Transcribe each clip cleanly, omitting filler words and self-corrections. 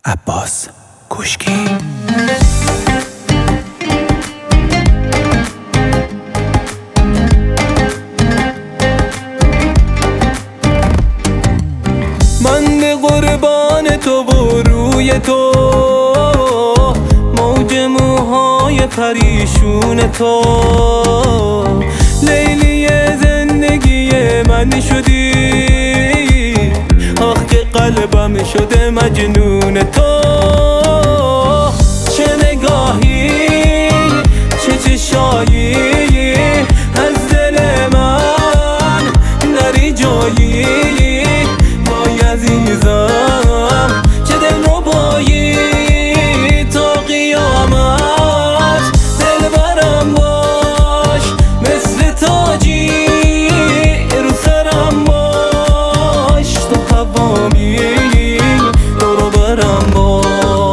عباس کوشکی. من به قربان تو و روی تو، موج موهای پریشون تو، لیلی زندگی من شدی، آخ که قلبم شده مجنون تو. چه نگاهی، چه چشایی، از دل من نری جایی، وای عزیزم چه دلربایی، تا قیامت دلبرم باش، مثل تاجی رو سرم باش، تو هوامی دور برم باش.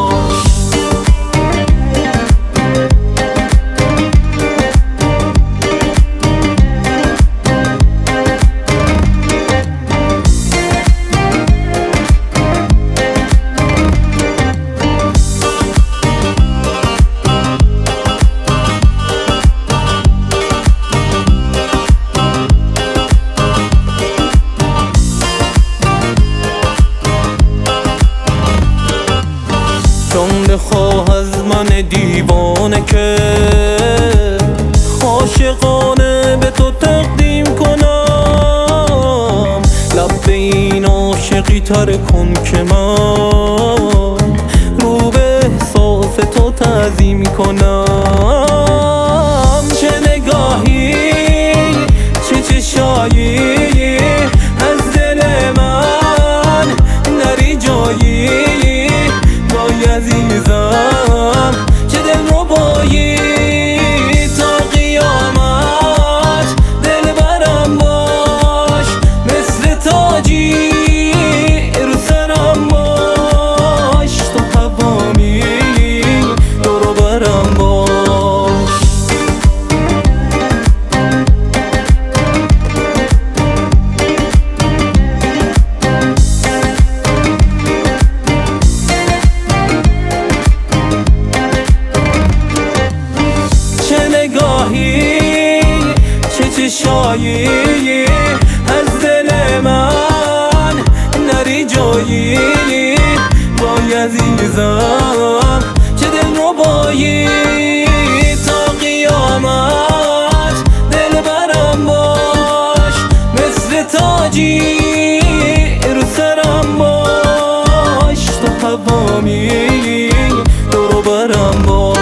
چون بخواه از من دیوانه که عاشقانه به تو تقدیم کنم، لب به این عاشقی تر کن که من رو به احساس تو تعظیم کنم. چه نگاهی، چه چشایی، از دل من نری جایی، وای عزیزم چه دلربایی، تا قیامت دلبرم باش، مثل تاجی رو سرم باش، تو هوامی دور برم باش. چه نگاهی، چه چشایی، از دل من نری جایی، وای عزیزم چه دلربایی، تا قیامت دلبرم باش، مثل تاجی رو سرم باش، تو هوامی دور برم باش.